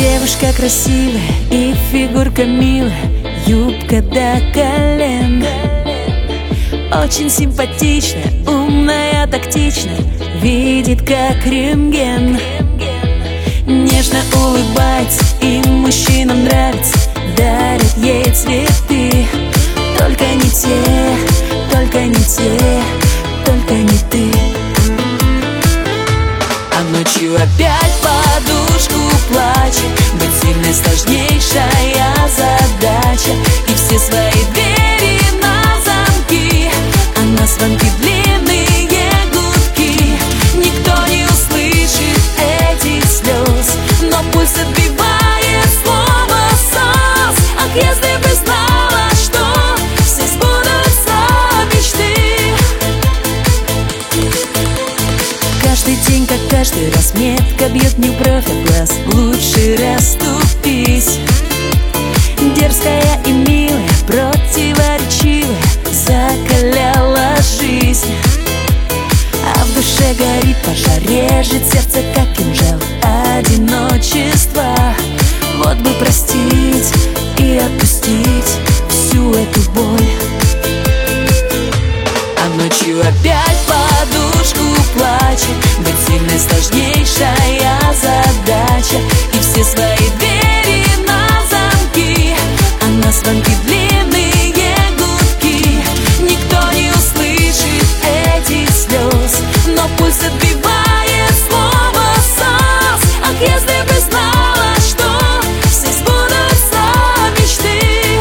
Девушка красивая и фигурка милая, юбка до колен. Очень симпатичная, умная, тактичная, видит как рентген. Нежно улыбается, и мужчинам нравится, дарит ей цветы. Только не те, только не те, только не ты. А ночью опять подушку плачет. Быть сильной сложнейшая задача. И все свои двери на замки, а на звонки длинные гудки. Никто не услышит этих слез, но пульс отбивает слово «сос». Ах, если бы знала, что все сбудутся мечты. Каждый день, как каждый раз, метко бьет мне в бровь, а глаз. Лучше расступись. Дерзкая и милая, противоречивая, закаляла жизнь. А в душе горит пожар, режет сердце, как кинжал, одиночество. Вот бы простить и отпустить всю эту боль. А ночью опять подушку плачет. Быть сильной сложнейшая задача. И все свои двери на замки, а на звонки длинные гудки. Никто не услышит этих слез, но пульс отбивает слово «сос». Ах, если бы знала, что все сбудутся мечты.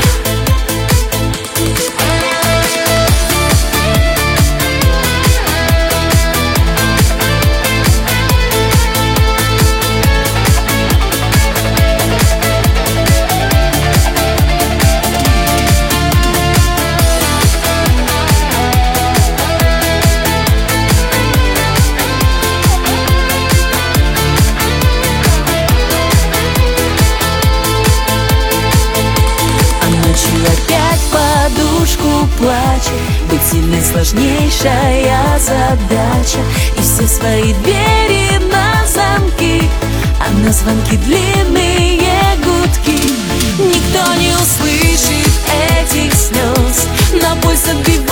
Опять подушку плачет. Быть сильной сложнейшая задача. И все свои двери на замки, а на звонки длинные гудки. Никто не услышит этих слез, но пульс отбивает